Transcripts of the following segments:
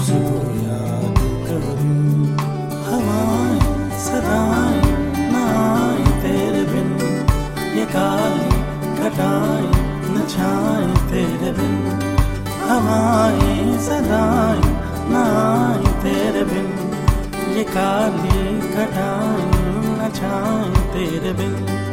उसको याद करूं। हवाएं सदाएं न आए तेरे बिन, ये काली घटाएं न छाए तेरे बिन। हवाएं सदाएं न आए तेरे बिन, ये काली घटाएं न छाए तेरे बिन।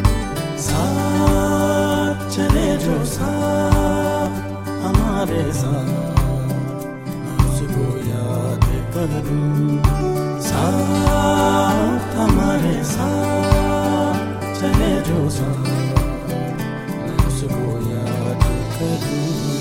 साथ चले जो साथ हमारे साथ, मैं उसको याद करूं। साथ हमारे साथ चले जो साथ, मैं उसको याद करूं।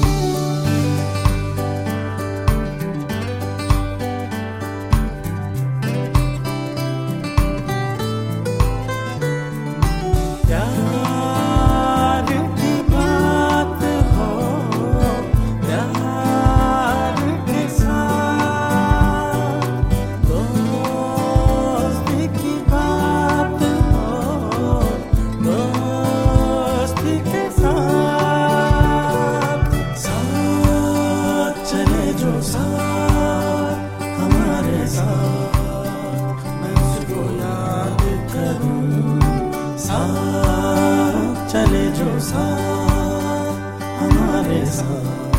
हमारे साथ मैं उसको याद करूं। साथ चले जो साथ हमारे साथ।